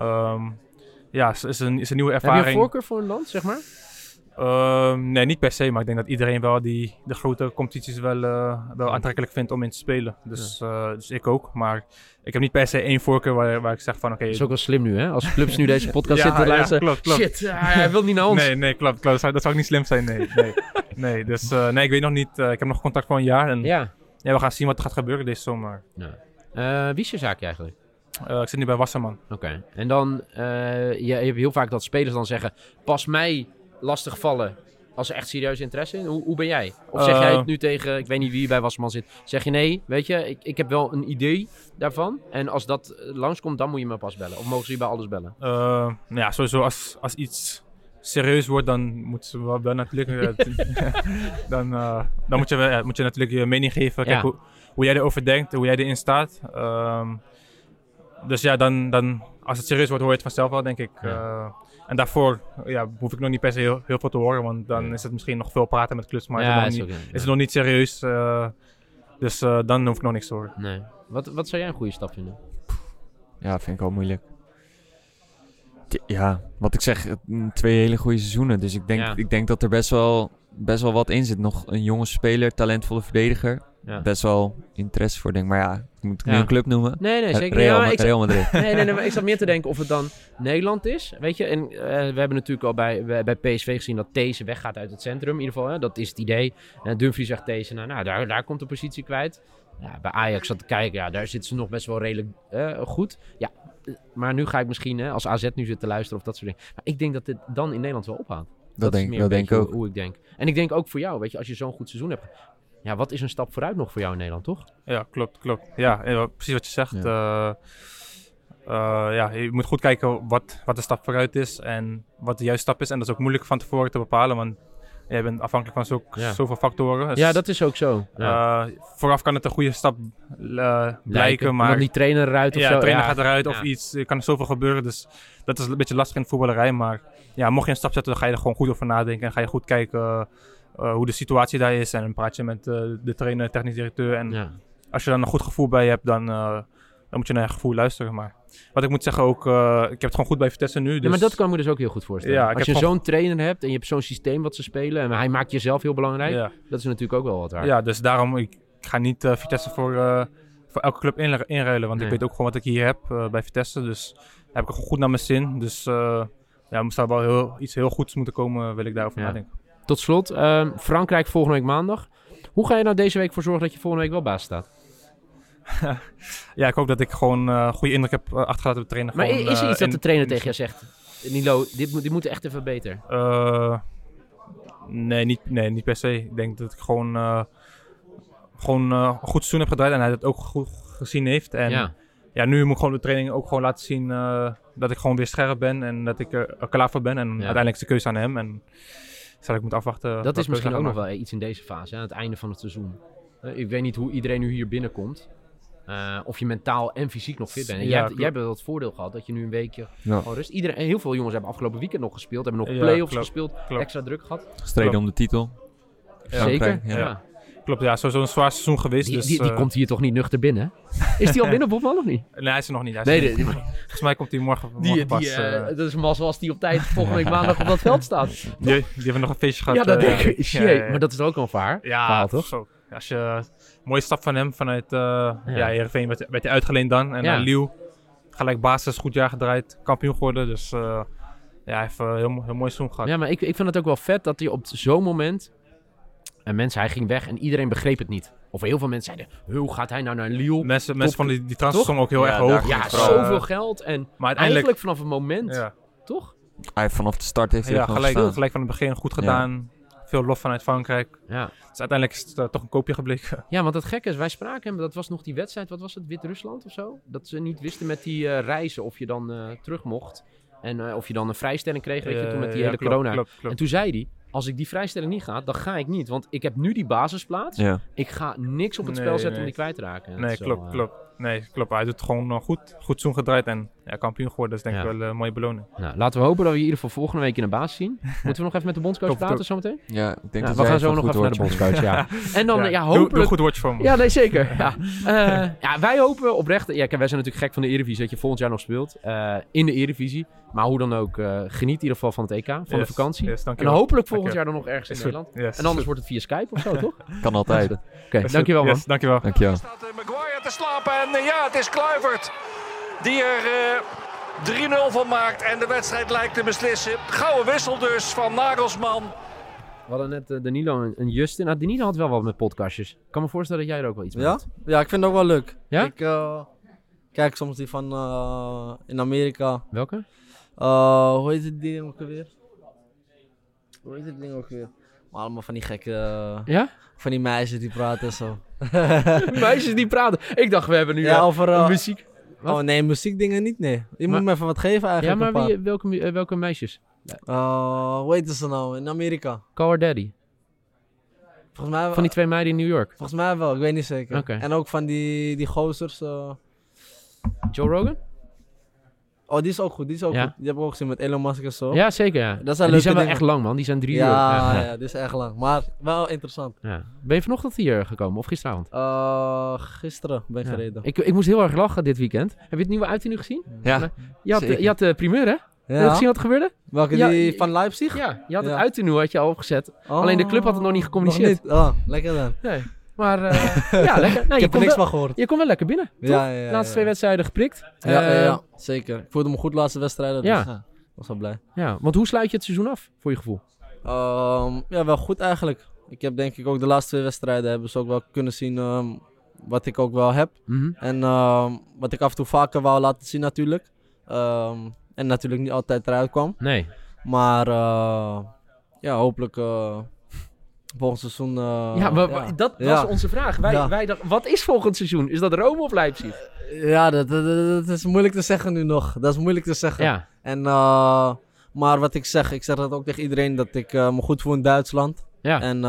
Is een nieuwe ervaring. Heb je een voorkeur voor een land, zeg maar? Nee, niet per se, maar ik denk dat iedereen wel de grote competities wel aantrekkelijk vindt om in te spelen. Dus ik ook, maar ik heb niet per se één voorkeur waar ik zeg van oké. Dat is ook wel slim nu, hè? Als clubs nu deze podcast zitten te luisteren. Klopt. Shit, hij wil niet naar ons. Nee, klopt. Dat zou niet slim zijn, nee. Dus ik weet nog niet. Ik heb nog contact voor een jaar en we gaan zien wat er gaat gebeuren deze zomer. Ja. Wie is je zaakje eigenlijk? Ik zit nu bij Wasserman. Oké. En dan, je hebt heel vaak dat spelers dan zeggen, pas mij lastig vallen als er echt serieus interesse in. Hoe ben jij? Of zeg jij het nu tegen, ik weet niet wie bij Wasserman zit, zeg je nee, weet je, ik heb wel een idee daarvan en als dat langskomt, dan moet je me pas bellen. Of mogen ze je bij alles bellen? Sowieso als iets serieus wordt, dan moeten ze wel natuurlijk... dan moet je natuurlijk je mening geven. Kijk hoe jij erover denkt, hoe jij erin staat. Dus ja, dan als het serieus wordt, hoor je het vanzelf wel, denk ik. En daarvoor hoef ik nog niet per se heel veel te horen, want dan is het misschien nog veel praten met clubs, maar is het nog niet serieus. Dus dan hoef ik nog niks te horen. Nee. Wat zou jij een goede stap vinden? Ja, vind ik wel moeilijk. Ja, wat ik zeg, 2 hele goede seizoenen. Dus ik denk dat er best wel wat in zit. Nog een jonge speler, talentvolle verdediger. Ja. Best wel interesse voor, denk ik. Maar ja, moet ik nu een club noemen? Nee, zeker niet. Real Madrid. Nee, maar ik zat meer te denken of het dan Nederland is. Weet je, en we hebben natuurlijk al bij PSV gezien dat These weggaat uit het centrum. In ieder geval, hè? Dat is het idee. En Dumfries zegt These, nou daar komt de positie kwijt. Ja, bij Ajax zat te kijken, daar zitten ze nog best wel redelijk goed. Ja, maar nu ga ik misschien als AZ nu zit te luisteren of dat soort dingen. Maar ik denk dat dit dan in Nederland wel ophoudt. Dat denk ik ook. Hoe ik denk. En ik denk ook voor jou, weet je, als je zo'n goed seizoen hebt. Ja, wat is een stap vooruit nog voor jou in Nederland, toch? Ja, klopt. Ja, precies wat je zegt. Ja. Je moet goed kijken wat de stap vooruit is en wat de juiste stap is. En dat is ook moeilijk van tevoren te bepalen, want je bent afhankelijk van zoveel factoren. Dus, ja, dat is ook zo. Ja. Vooraf kan het een goede stap blijken, maar... Want die trainer eruit of zo. Ja, de trainer gaat eruit of iets. Er kan zoveel gebeuren, dus dat is een beetje lastig in de voetballerij. Maar ja, mocht je een stap zetten, dan ga je er gewoon goed over nadenken. En ga je goed kijken hoe de situatie daar is. En dan praat je met de trainer, technisch directeur. En als je dan een goed gevoel bij hebt, dan moet je naar je gevoel luisteren. Maar wat ik moet zeggen ook, ik heb het gewoon goed bij Vitesse nu. Dus... Ja, maar dat kan ik me dus ook heel goed voorstellen. Ja, als je zo'n trainer hebt en je hebt zo'n systeem wat ze spelen en hij maakt jezelf heel belangrijk, dat is natuurlijk ook wel wat waard. Ja, dus daarom, ik ga niet Vitesse voor elke club inruilen, want ik weet ook gewoon wat ik hier heb bij Vitesse. Dus heb ik er goed naar mijn zin. Dus moest daar wel iets heel goeds moeten komen, wil ik daarover nadenken. Tot slot, Frankrijk volgende week maandag. Hoe ga je nou deze week voor zorgen dat je volgende week wel baas staat? Ja, ik hoop dat ik gewoon goede indruk heb achtergelaten op de trainer. Maar gewoon, is er iets dat de trainer tegen je zegt? Nilo, dit moet echt even beter. Nee, niet per se. Ik denk dat ik gewoon een goed seizoen heb gedraaid en hij dat ook goed gezien heeft. En nu moet ik gewoon de training ook gewoon laten zien dat ik gewoon weer scherp ben en dat ik er klaar voor ben. En uiteindelijk is de keuze aan hem en zal ik moeten afwachten. Dat is misschien ook nog wel iets in deze fase, aan het einde van het seizoen. Ik weet niet hoe iedereen nu hier binnenkomt. Of je mentaal en fysiek nog fit bent. En jij hebt wel het voordeel gehad dat je nu een weekje rust. Heel veel jongens hebben afgelopen weekend nog gespeeld. Hebben nog play-offs gespeeld. Extra druk gehad. Gestreden om de titel. Zeker. Ja. Klopt, ja. Sowieso een zwaar seizoen geweest. Die komt hier toch niet nuchter binnen? Is die al binnen, Bobman, of niet? Nee, hij is er nog niet. Volgens mij komt hij morgen pas. Dat is mazzel als die op tijd volgende week maandag op dat veld staat. Die hebben nog een feestje gehad. Ja, dat denk ik. Maar dat is ook al een verhaal, toch? Zo. Als je een mooie stap van hem vanuit Heerenveen werd hij uitgeleend dan. En naar Lille. Gelijk basis, goed jaar gedraaid. Kampioen geworden. Dus hij heeft een heel mooi seizoen gehad. Ja, maar ik vind het ook wel vet dat hij op zo'n moment... En hij ging weg en iedereen begreep het niet. Of heel veel mensen zeiden, hoe gaat hij nou naar Lille? Mensen vonden die transfersom ook heel erg hoog. Ja, zoveel geld. En maar eigenlijk vanaf het moment, toch? Hij vanaf de start heeft hij gelijk van het begin goed gedaan. Veel lof vanuit Frankrijk. Ja. Dus uiteindelijk is het toch een koopje gebleken. Ja, want het gekke is, wij spraken hem, dat was nog die wedstrijd, wat was het, Wit-Rusland of zo? Dat ze niet wisten met die reizen of je dan terug mocht. En of je dan een vrijstelling kreeg, weet je, toen met die hele corona. Klopt. En toen zei hij, als ik die vrijstelling niet ga, dan ga ik niet. Want ik heb nu die basisplaats. Ja. Ik ga niks op het spel zetten om die kwijt te raken. Nee, klopt. Nee, klopt. Hij doet gewoon goed seizoen gedraaid en kampioen geworden. Dat is denk ik wel een mooie beloning. Nou, laten we hopen dat we je in ieder geval volgende week in de basis zien. Moeten we nog even met de bondscoach praten zometeen? Ja, ik denk dat we gaan zo nog even naar de bondscoach. En dan hopelijk... Doe een goed woordje voor me. Ja, nee, zeker. Wij hopen oprecht... Ja, wij zijn natuurlijk gek van de Eredivisie dat je volgend jaar nog speelt. In de Eredivisie. Maar hoe dan ook, geniet in ieder geval van het EK, van de vakantie. En hopelijk volgend jaar dan nog ergens in Nederland. En anders wordt het via Skype of zo, toch? Kan altijd. Oké, dankjewel man. Dankjewel. Staat Maguire te slapen en het is Kluivert die er 3-0 van maakt en de wedstrijd lijkt te beslissen. Gouden wissel dus van Nagelsman. We hadden net Danilo en Justin. Nou, Danilo had wel wat met podcastjes. Ik kan me voorstellen dat jij er ook wel iets mee hebt. Ja, ik vind het ook wel leuk. Ja? Ik kijk soms die van in Amerika. Welke? Hoe heet het ding ook weer? Maar allemaal van die gekke... Van die meisjes die praten en zo. Meisjes die praten? Ik dacht, we hebben nu over muziek. Wat? Oh nee, muziekdingen niet, nee. Je moet me even wat geven eigenlijk. Ja, maar welke meisjes? Hoe heet ze nou? In Amerika. Call Her Daddy. Volgens mij van die 2 meiden in New York? Volgens mij wel, ik weet niet zeker. Okay. En ook van die gozers. Joe Rogan? Oh, die is ook goed. Die heb ik ook gezien met Elon Musk en zo. Ja, zeker. Ja. Dat zijn die zijn wel echt lang, man. Die zijn 3 uur. Ja, die is echt lang. Maar wel interessant. Ja. Ben je vanochtend hier gekomen of gisteravond? Gisteren ben ik gereden. Ik moest heel erg lachen dit weekend. Heb je het nieuwe uiting nu gezien? Ja. Je had de primeur, hè? Heb je gezien wat er gebeurde? Welke, die van Leipzig? Ja, je had het uiting had je al opgezet. Alleen de club had het nog niet gecommuniceerd. Nog niet. Lekker dan. Nee. Maar ja, lekker. Nou, ik heb er niks van gehoord. Je kon wel lekker binnen, toch? Ja, laatste 2 wedstrijden geprikt. Ja, zeker. Ik voelde me goed de laatste wedstrijden, dus was wel blij. Ja, want hoe sluit je het seizoen af, voor je gevoel? Ja, wel goed eigenlijk. Ik heb denk ik ook de laatste 2 wedstrijden hebben ze ook wel kunnen zien wat ik ook wel heb. Mm-hmm. En wat ik af en toe vaker wou laten zien natuurlijk. En natuurlijk niet altijd eruit kwam. Nee. Maar ja, hopelijk volgend seizoen... dat was onze vraag. Wij dachten, wat is volgend seizoen? Is dat Rome of Leipzig? Ja, dat is moeilijk te zeggen nu nog. Dat is moeilijk te zeggen. Ja. En, maar wat ik zeg dat ook tegen iedereen, dat ik me goed voel in Duitsland. Ja. En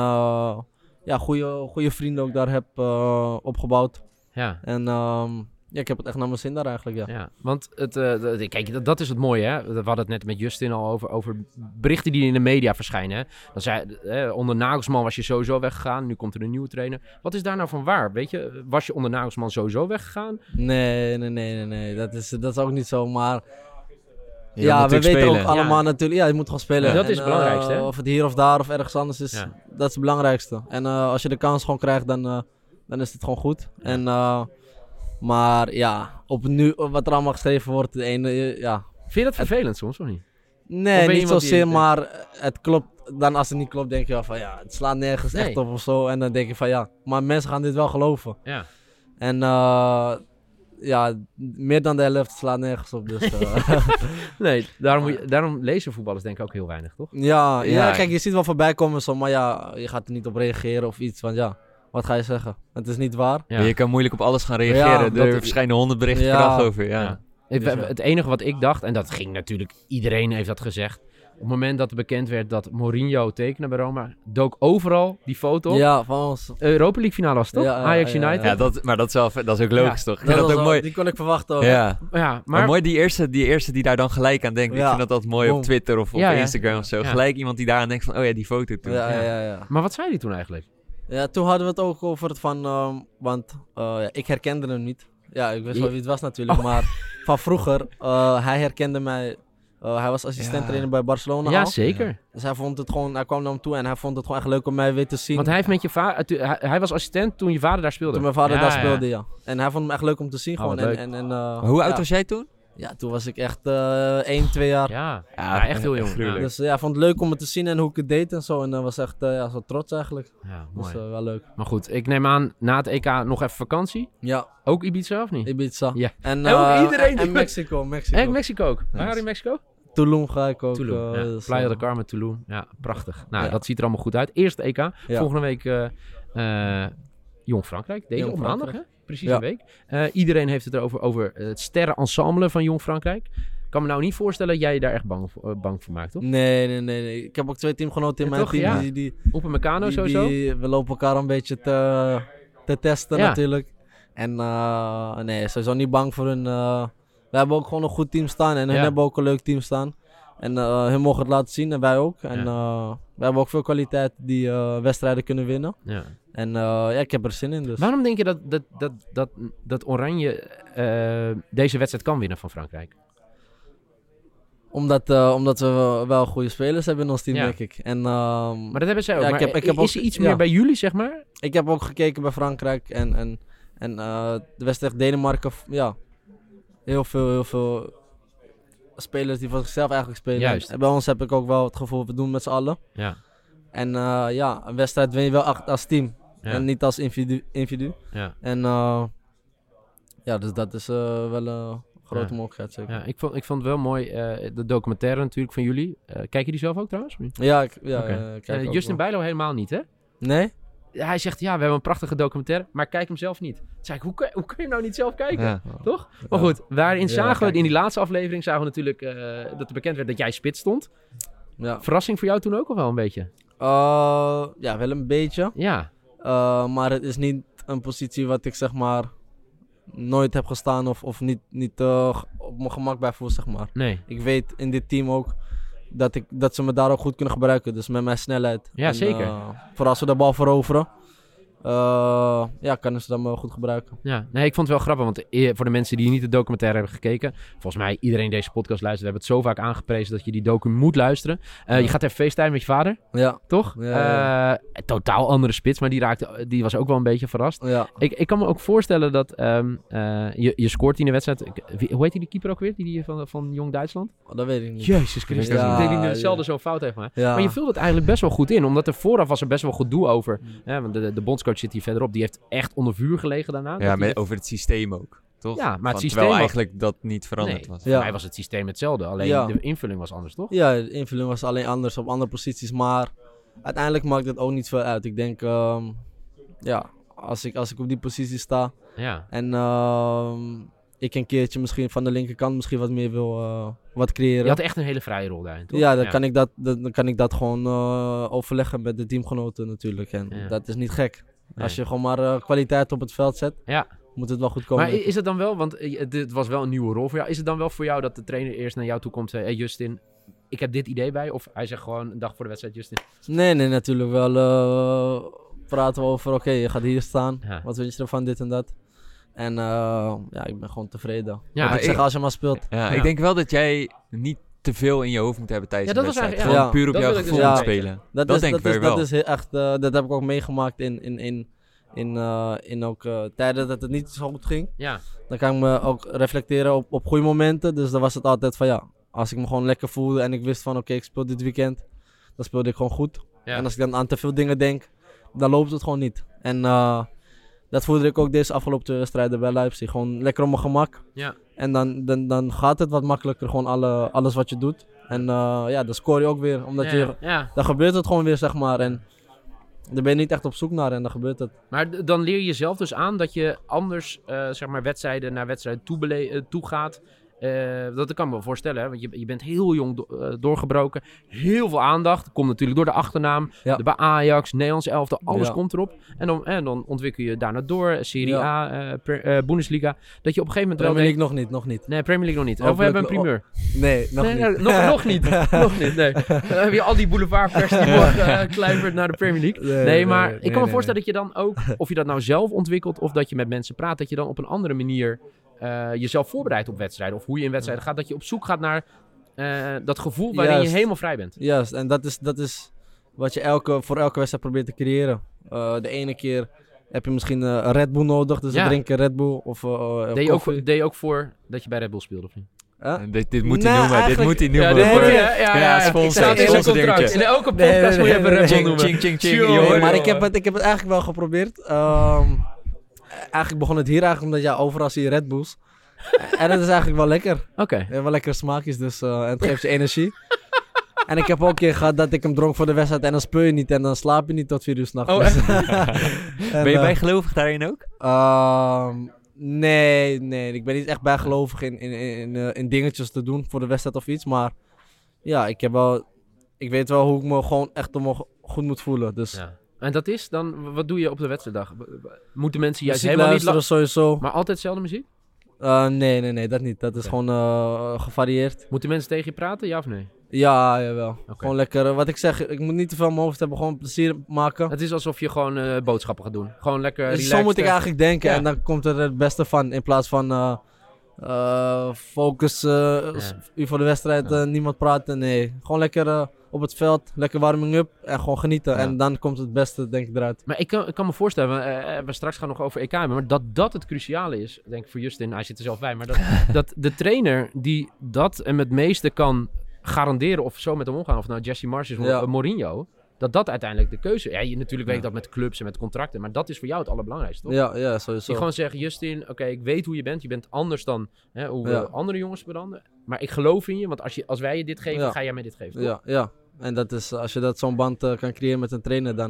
goede vrienden ook daar heb opgebouwd. Ja. En ik heb het echt naar mijn zin daar eigenlijk, ja. Want kijk, dat is het mooie, hè. We hadden het net met Justin al over berichten die in de media verschijnen, hè. Dan zei, onder Nagelsman was je sowieso weggegaan, nu komt er een nieuwe trainer. Wat is daar nou van waar, weet je? Was je onder Nagelsman sowieso weggegaan? Nee. Dat is ook niet zo, maar... Ja, we weten ook allemaal natuurlijk... Ja, je moet gewoon spelen. Ja, dat is het belangrijkste, hè? Of het hier of daar of ergens anders is, dat is het belangrijkste. En als je de kans gewoon krijgt, dan is het gewoon goed. En... maar ja, op nu, wat er allemaal geschreven wordt, de ene, ja. Vind je dat vervelend soms, of niet? Nee, niet zozeer, maar het klopt. Dan als het niet klopt, denk je wel van ja, het slaat nergens echt op of zo. En dan denk je van ja, maar mensen gaan dit wel geloven. Ja. En ja, meer dan de helft slaat nergens op. Dus, nee, daarom lezen voetballers denk ik ook heel weinig, toch? Ja, kijk, je ziet wel voorbij komen zo, maar ja, je gaat er niet op reageren of iets, want ja. Wat ga je zeggen? Het is niet waar. Ja. Je kan moeilijk op alles gaan reageren. Er verschijnen 100 berichten per dag over. Ja. Het enige wat ik dacht, en dat ging natuurlijk... Iedereen heeft dat gezegd. Op het moment dat er bekend werd dat Mourinho tekende bij Roma... dook overal die foto op. Ja, van ons. Europa League finale was het, toch? Ajax United. Ja, maar dat is ook logisch, toch? Dat ook mooi. Die kon ik verwachten ook. Ja, maar mooi die eerste die daar dan gelijk aan denkt. Ik vind dat mooi op Twitter of op Instagram of zo. Ja. Gelijk iemand die daar aan denkt van... Oh ja, die foto toen. Ja. Maar wat zei hij toen eigenlijk? Ja, toen hadden we het ook over het van, want ik herkende hem niet. Ja, ik wist wel wie het was natuurlijk, maar van vroeger, hij herkende mij. Hij was assistent-trainer bij Barcelona. Ja, zeker. Ja. Dus hij kwam naar hem toe en hij vond het gewoon echt leuk om mij weer te zien. Want hij heeft met je vader, hij was assistent toen je vader daar speelde? Toen mijn vader daar speelde, ja. En hij vond hem echt leuk om te zien gewoon. Hoe oud was jij toen? Ja, toen was ik echt 1, 2 jaar. Ja, echt heel jong. Ja. Dus hij vond het leuk om het te zien en hoe ik het deed en zo. En dat was echt zo trots eigenlijk. Ja, mooi. Dus wel leuk. Maar goed, ik neem aan, na het EK nog even vakantie. Ja. Ook Ibiza of niet? Ibiza. Ja. En iedereen en Mexico. En Mexico ook. Waar ga je in Mexico? Tulum ga ik ook. Playa del Carmen, Tulum. Ja, prachtig. Nou, dat ziet er allemaal goed uit. Eerste EK. Ja. Volgende week Jong Frankrijk. Deze op maandag, hè? Precies een week. Iedereen heeft het erover over het sterrenensemble van Jong Frankrijk. Ik kan me nou niet voorstellen dat jij je daar echt bang voor maakt, toch? Nee. Ik heb ook 2 teamgenoten in mijn team. Ja. Upamecano sowieso? We lopen elkaar een beetje te testen natuurlijk. En nee, sowieso niet bang voor hun. We hebben ook gewoon een goed team staan. En hun hebben ook een leuk team staan. En hun mogen het laten zien en wij ook. En we hebben ook veel kwaliteit die wedstrijden kunnen winnen. Ja. En ik heb er zin in dus. Waarom denk je dat Oranje deze wedstrijd kan winnen van Frankrijk? Omdat we wel goede spelers hebben in ons team, denk ik. En, maar dat hebben zij ook. Ja, is er iets meer bij jullie, zeg maar? Ik heb ook gekeken bij Frankrijk en de wedstrijd Denemarken. Ja, heel veel spelers die voor zichzelf eigenlijk spelen. Juist. En bij ons heb ik ook wel het gevoel, we doen met z'n allen. Ja. En een wedstrijd win je wel als team. Ja. En niet als individu. Ja. En dus dat is wel een grote mogelijkheid zeker. Ja, ik vond het wel mooi, de documentaire natuurlijk van jullie. Kijk je die zelf ook trouwens? Ja, kijk Justin Bijlo helemaal niet, hè? Nee? hij zegt, ja, we hebben een prachtige documentaire, maar kijk hem zelf niet. Toen zei ik, hoe kun je hem nou niet zelf kijken? Ja. Toch? Maar goed, waarin zagen we, in die laatste aflevering zagen we natuurlijk dat er bekend werd dat jij spits stond. Ja. Verrassing voor jou toen ook al wel een beetje? Ja, wel een beetje. Ja. Maar het is niet een positie wat ik zeg maar nooit heb gestaan of niet op mijn gemak bij voel, zeg maar. Nee. Ik weet in dit team ook dat ze me daar ook goed kunnen gebruiken. Dus met mijn snelheid. Ja, zeker. Vooral als we de bal veroveren. Kunnen ze dat wel goed gebruiken. Ja, nee, ik vond het wel grappig, want voor de mensen die niet de documentaire hebben gekeken, volgens mij iedereen deze podcast luistert, we hebben het zo vaak aangeprezen dat je die docu moet luisteren. Je gaat even FaceTime met je vader, toch? Ja. Totaal andere spits, maar die was ook wel een beetje verrast. Ja. Ik kan me ook voorstellen dat je scoort in de wedstrijd. Hoe heet die keeper ook weer, die van Jong Duitsland? Dat weet ik niet. Jezus Christus, ik denk dat hij zelden zo'n fout heeft gemaakt. Ja. Maar je vult het eigenlijk best wel goed in, omdat er vooraf was er best wel goed doe over. Want de bondscoach zit hier verderop, die heeft echt onder vuur gelegen daarna. Ja, over het systeem ook, toch? Ja, maar het systeem terwijl eigenlijk dat niet veranderd was. Voor mij was het systeem hetzelfde, alleen de invulling was anders, toch? Ja, de invulling was alleen anders op andere posities, maar uiteindelijk maakt het ook niet veel uit. Ik denk, als ik op die positie sta en ik een keertje misschien van de linkerkant misschien wat meer wil wat creëren. Je had echt een hele vrije rol daarin, toch? Ja, dan kan ik dat gewoon overleggen met de teamgenoten natuurlijk. En dat is niet gek. Nee. Als je gewoon maar kwaliteit op het veld zet, moet het wel goed komen. Maar is het dan wel, want dit was wel een nieuwe rol voor jou. Is het dan wel voor jou dat de trainer eerst naar jou toe komt en zegt, hey Justin, ik heb dit idee bij? Of hij zegt gewoon een dag voor de wedstrijd, Justin? Nee, natuurlijk wel. Praten we over, oké, je gaat hier staan. Ja. Wat vind je ervan, dit en dat? En ik ben gewoon tevreden. Ja, wat ik zeg als je maar speelt. Ja, ik denk wel dat jij niet te veel in je hoofd moet hebben tijdens de wedstrijd. Gewoon puur op jouw gevoel moet spelen. Dat denk ik wel. Dat is echt, dat heb ik ook meegemaakt in ook tijden dat het niet zo goed ging. Ja. Dan kan ik me ook reflecteren op goede momenten. Dus dan was het altijd van als ik me gewoon lekker voelde en ik wist van oké, ik speel dit weekend, dan speelde ik gewoon goed. Ja. En als ik dan aan te veel dingen denk, dan loopt het gewoon niet. En dat voelde ik ook deze afgelopen 2 wedstrijden bij Leipzig. Gewoon lekker op mijn gemak. Ja. En dan gaat het wat makkelijker, gewoon alles wat je doet. En dan scoor je ook weer, omdat dan gebeurt het gewoon weer, zeg maar. En daar ben je niet echt op zoek naar en dan gebeurt het. Maar dan leer je jezelf dus aan dat je anders, wedstrijden naar wedstrijden toe gaat. Dat kan ik me wel voorstellen, hè? Want je bent heel jong doorgebroken. Heel veel aandacht. Komt natuurlijk door de achternaam. Ja. Bij Ajax, Nederlands elftal, alles komt erop. En dan ontwikkel je daarna door. Serie A, Bundesliga. Dat je op een gegeven moment Premier League nog niet. Nee, Premier League nog niet. Of we hebben een primeur. Nee, nog niet. Nog niet. Nog niet, nee. Dan heb je al die boulevardpers die kluivert naar de Premier League. Nee, maar ik kan me voorstellen dat je dan ook, of je dat nou zelf ontwikkelt of dat je met mensen praat, dat je dan op een andere manier jezelf voorbereidt op wedstrijden. Of hoe je in wedstrijden gaat. Dat je op zoek gaat naar dat gevoel waarin je helemaal vrij bent. Juist, en dat is wat je voor elke wedstrijd probeert te creëren. De ene keer heb je misschien een Red Bull nodig. Dus dan drink je Red Bull of deed je ook voor dat je bij Red Bull speelde of niet? Dit moet hij noemen. Dit moet hij noemen. Ja, sponsor. In elke podcast moet je even Red Bull noemen. Ching. Maar ik heb het eigenlijk wel geprobeerd. Eigenlijk begon het hier eigenlijk omdat overal zie je Red Bulls. En dat is eigenlijk wel lekker. Oké. Wel lekkere smaakjes, dus en het geeft je energie. En ik heb ook een keer gehad dat ik hem dronk voor de wedstrijd en dan speel je niet en dan slaap je niet tot 4 uur 's nachts. Ben je bijgelovig daarin ook? Nee. Ik ben niet echt bijgelovig in dingetjes te doen voor de wedstrijd of iets. Maar ja, ik weet wel hoe ik me gewoon echt goed moet voelen. Dus. Ja. En dat is dan, wat doe je op de wedstrijddag? Moeten mensen juist muziek helemaal niet sowieso. Maar altijd dezelfde muziek? Nee, dat niet. Dat is gewoon gevarieerd. Moeten mensen tegen je praten, ja of nee? Ja, jawel. Okay. Gewoon lekker, wat ik zeg, ik moet niet te veel in mijn hoofd hebben, gewoon plezier maken. Het is alsof je gewoon boodschappen gaat doen. Gewoon lekker relaxed. Zo moet ik eigenlijk denken en dan komt er het beste van. In plaats van focus, u voor de wedstrijd, niemand praten. Nee, gewoon lekker op het veld, lekker warming up en gewoon genieten. Ja. En dan komt het beste, denk ik, eruit. Maar ik kan me voorstellen, we straks gaan nog over EK hebben, maar dat het cruciale is, denk ik voor Justin, hij zit er zelf bij, maar dat de trainer die dat en het meeste kan garanderen of zo met hem omgaan, of nou Jesse Marsch is of Mourinho, dat uiteindelijk de keuze... Ja, natuurlijk weet ik dat met clubs en met contracten, maar dat is voor jou het allerbelangrijkste, toch? Ja, sowieso. Die gewoon zeggen, Justin, oké, ik weet hoe je bent anders dan hoe andere jongens branden, maar ik geloof in je, want als wij je dit geven, ga jij mij dit geven, toch? Ja. En dat is, als je zo'n band kan creëren met een trainer, dan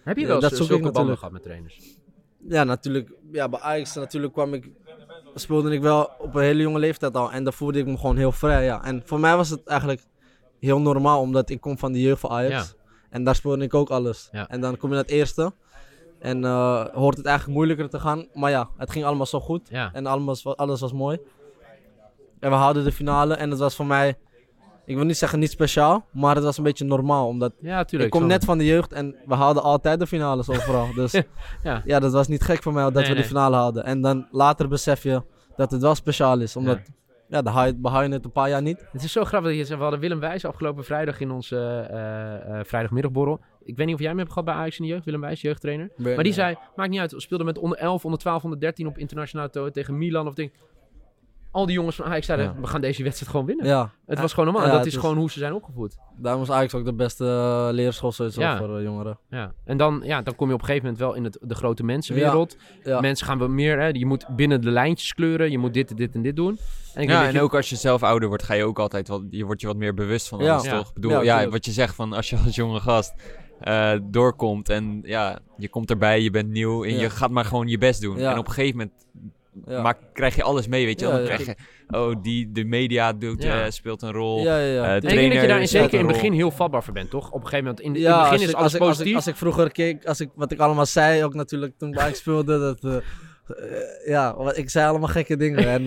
Heb je wel zulke banden gehad met trainers? Ja, natuurlijk. Ja, bij Ajax natuurlijk speelde ik wel op een hele jonge leeftijd al. En daar voelde ik me gewoon heel vrij, ja. En voor mij was het eigenlijk heel normaal, omdat ik kom van de jeugd van Ajax. Ja. En daar speelde ik ook alles. Ja. En dan kom je naar het eerste. En hoort het eigenlijk moeilijker te gaan. Maar ja, het ging allemaal zo goed. Ja. En alles was mooi. En we haalden de finale. En het was voor mij, ik wil niet zeggen niet speciaal, maar het was een beetje normaal. Omdat ik kom net van de jeugd en we haalden altijd de finales overal. Dus ja, dat was niet gek voor mij dat we de finale hadden. En dan later besef je dat het wel speciaal is. Omdat dan haal je het een paar jaar niet. Het is zo grappig dat je zegt, we hadden Willem Wijs afgelopen vrijdag in onze vrijdagmiddagborrel. Ik weet niet of jij hem hebt gehad bij Ajax in de jeugd, Willem Wijs, jeugdtrainer. Maar die zei, maakt niet uit, we speelden met onder 11, onder 12, onder 13 op internationale toren tegen Milan of ding. Al die jongens van Ajax zeiden, we gaan deze wedstrijd gewoon winnen. Ja. Het was gewoon normaal. Dat is gewoon hoe ze zijn opgevoed. Daarom was Ajax ook de beste leerschool sowieso voor jongeren. Ja. En dan kom je op een gegeven moment wel in de grote mensenwereld. Ja. Mensen gaan wat meer, je moet binnen de lijntjes kleuren. Je moet dit en dit doen. En ook als je zelf ouder wordt, ga je ook altijd word je wat meer bewust van alles, toch? Ik bedoel, wat je zegt van als je als jonge gast doorkomt en je komt erbij, je bent nieuw en je gaat maar gewoon je best doen. En op een gegeven moment krijg je alles mee, weet je wel. Dan krijg je, de media speelt een rol. Ik denk dat je daar zeker in het begin heel vatbaar voor bent, toch? Op een gegeven moment, in het begin is alles positief. Als ik vroeger keek, wat ik allemaal zei, ook natuurlijk toen ik speelde, ik zei allemaal gekke dingen. En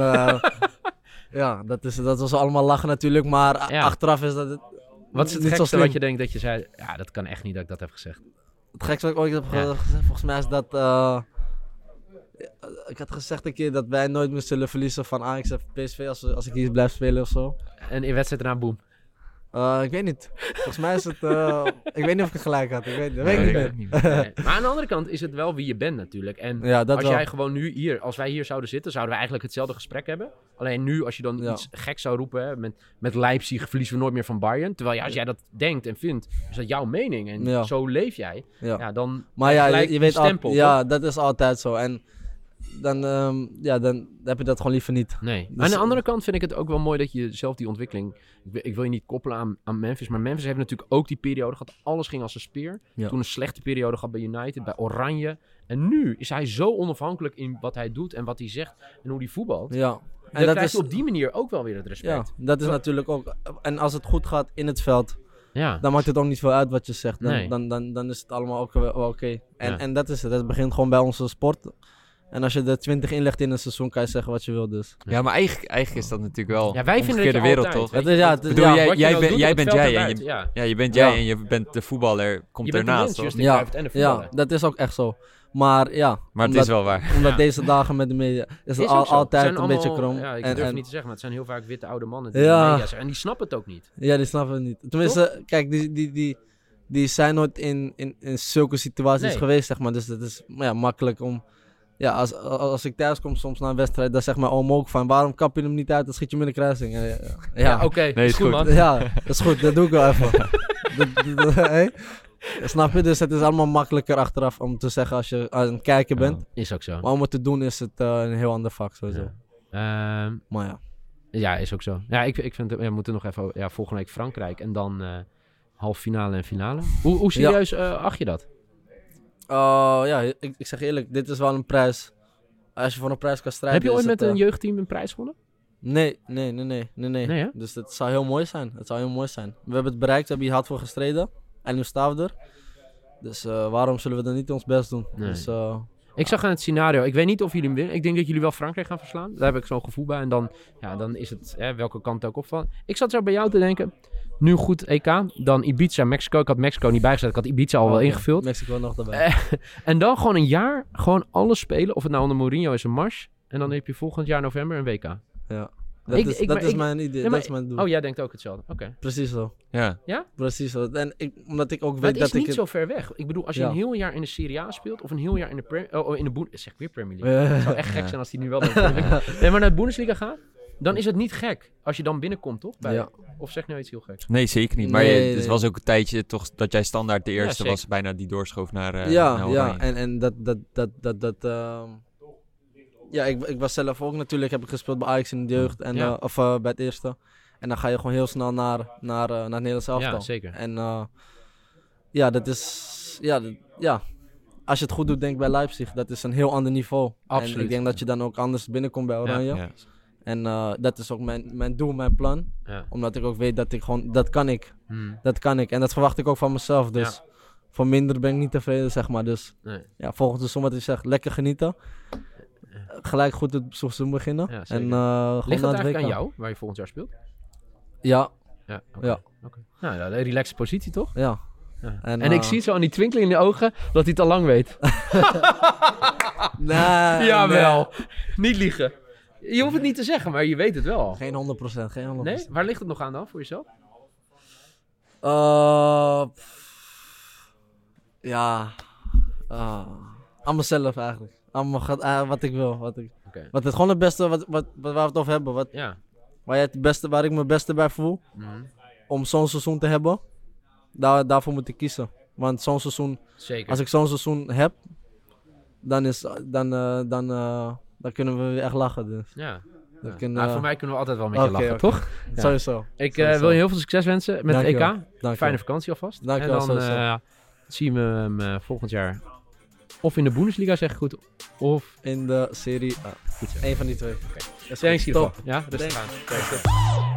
dat was allemaal lachen natuurlijk, maar achteraf is dat... Wat is het gekste wat je denkt dat je zei, dat kan echt niet dat ik dat heb gezegd? Het gekste wat ik ooit heb gezegd, volgens mij is dat... ik had gezegd een keer dat wij nooit meer zullen verliezen van Ajax of PSV als ik hier blijf spelen of zo. En in wedstrijd daarna boom? Ik weet niet. Volgens mij is het... ik weet niet of ik het gelijk had. Ik weet niet. Maar aan de andere kant is het wel wie je bent natuurlijk. En als jij gewoon nu hier... Als wij hier zouden zitten, zouden we eigenlijk hetzelfde gesprek hebben. Alleen nu, als je dan iets gek zou roepen... Met Leipzig verliezen we nooit meer van Bayern. Terwijl als jij dat denkt en vindt, is dat jouw mening. En zo leef jij. Dan maar je weet stempel. Dat is altijd zo. En... Dan heb je dat gewoon liever niet. Nee. Dus aan de andere kant vind ik het ook wel mooi dat je zelf die ontwikkeling... Ik wil je niet koppelen aan Memphis, maar Memphis heeft natuurlijk ook die periode gehad. Alles ging als een speer. Ja. Toen een slechte periode gehad bij United, bij Oranje. En nu is hij zo onafhankelijk in wat hij doet en wat hij zegt en hoe hij voetbalt. Ja. En dat krijgt op die manier ook wel weer het respect. Ja, dat is natuurlijk ook... En als het goed gaat in het veld... Ja. Dan maakt het ook niet veel uit wat je zegt. Dan is het allemaal ook wel oké. En dat is het. Het begint gewoon bij onze sport... En als je er 20 inlegt in een seizoen, kan je zeggen wat je wil dus. Ja, maar eigenlijk is dat natuurlijk wel wij vinden de wereld, toch? Jij bent jij en je bent de voetballer, komt ernaast, toch? Ja, dat is ook echt zo. Maar het is wel waar. Omdat deze dagen met de media is het altijd een beetje krom. Ja, ik durf niet te zeggen, maar het zijn heel vaak witte oude mannen die de media zijn. En die snappen het ook niet. Ja, die snappen het niet. Tenminste, kijk, die zijn nooit in zulke situaties geweest, zeg maar. Dus het is makkelijk om... Ja, als ik thuis kom soms naar een wedstrijd, dan zegt mijn oom ook van... Waarom kap je hem niet uit, dan schiet je hem in de kruising. Oké, nee, is goed, man. Ja, dat is goed, dat doe ik wel even. Snap je? Dus het is allemaal makkelijker achteraf om te zeggen als je aan het kijken bent. Is ook zo. Maar om het te doen is het een heel ander vak sowieso. Maar ja. Ja, is ook zo. Ja, ik vind we moeten nog even... Ja, volgende week Frankrijk en dan halve finale en finale. Hoe serieus acht je dat? Ik zeg eerlijk, dit is wel een prijs. Als je voor een prijs kan strijden... Heb je ooit met een jeugdteam een prijs gewonnen? Nee. Dus het zou heel mooi zijn. We hebben het bereikt, we hebben hier hard voor gestreden. En nu staan we er. Dus waarom zullen we dan niet ons best doen? Nee. Dus, ik zag aan het scenario, ik weet niet of jullie hem winnen. Ik denk dat jullie wel Frankrijk gaan verslaan. Daar heb ik zo'n gevoel bij. En dan is het welke kant ook opvallen. Ik zat zo bij jou te denken... Nu goed EK, dan Ibiza, Mexico. Ik had Mexico niet bijgezet, ik had Ibiza al wel ingevuld. Mexico nog erbij. En dan gewoon een jaar, gewoon alles spelen. Of het nou onder Mourinho is, een mars. En dan heb je volgend jaar november een WK. Ja, dat is mijn idee, dat is mijn doel. Oh, jij denkt ook hetzelfde, oké. Precies zo. Ja? Precies zo. En omdat ik ook weet dat ik... Het is niet zo ver weg. Ik bedoel, als je een heel jaar in de Serie A speelt, of een heel jaar in de zeg ik weer Premier League. Het zou echt gek zijn als die nu wel maar naar de Bundesliga gaat. Dan is het niet gek als je dan binnenkomt, toch? Of zeg nou iets heel geks? Nee, zeker niet. Maar het was ook een tijdje toch dat jij standaard de eerste was bijna die doorschoof naar en ik was zelf ook natuurlijk, heb ik gespeeld bij Ajax in de jeugd of bij het eerste. En dan ga je gewoon heel snel naar het Nederlands elftal. Ja, zeker. En dat is Dus ja, als je het goed doet, denk ik bij Leipzig, dat is een heel ander niveau. Absoluut. En ik denk dat je dan ook anders binnenkomt bij Oranje. Ja. En dat is ook mijn doel, mijn plan. Ja. Omdat ik ook weet dat ik gewoon, dat kan ik. Dat kan ik. En dat verwacht ik ook van mezelf. Dus voor minder ben ik niet tevreden, zeg maar. Dus volgend seizoen, wat ik zeg, lekker genieten. Gelijk goed het seizoen beginnen. Ja, en, ligt dat eigenlijk aan jou, waar je volgend jaar speelt? Ja. Ja. Okay. Nou, een relaxe positie, toch? Ja. En ik zie zo aan die twinkeling in de ogen dat hij het al lang weet. Jawel. Niet liegen. Je hoeft het niet te zeggen, maar je weet het wel. Geen 100%. Nee? Waar ligt het nog aan dan, voor jezelf? Aan mezelf eigenlijk. Aan wat ik wil. Wat het gewoon het beste, waar we het over hebben. Waar ik me beste bij voel. Om zo'n seizoen te hebben. Daarvoor moet ik kiezen. Want zo'n seizoen... Zeker. Als ik zo'n seizoen heb... Dan kunnen we weer echt lachen. Dus. Ja. Voor mij kunnen we altijd wel een beetje lachen, toch? Ja. Sowieso. Ik wil je heel veel succes wensen met het EK. Dankjewel. Fijne vakantie alvast. Dankjewel. En dan zien we hem volgend jaar of in de Bundesliga, zeg ik goed, of in de Serie A. Eén van die twee. Thanks hiervoor. Ja, rustig aan.